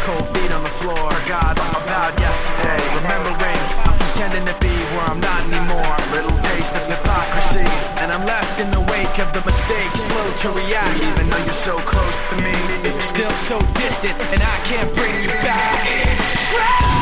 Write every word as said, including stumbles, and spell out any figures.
cold feet on the floor. Forgot all about yesterday. Remembering I'm pretending to be where I'm not anymore. Little taste of hypocrisy, and I'm left in the wake of the mistakes. Slow to react, even though you're so close to me. Still so distant, and I can't bring you back. It's true.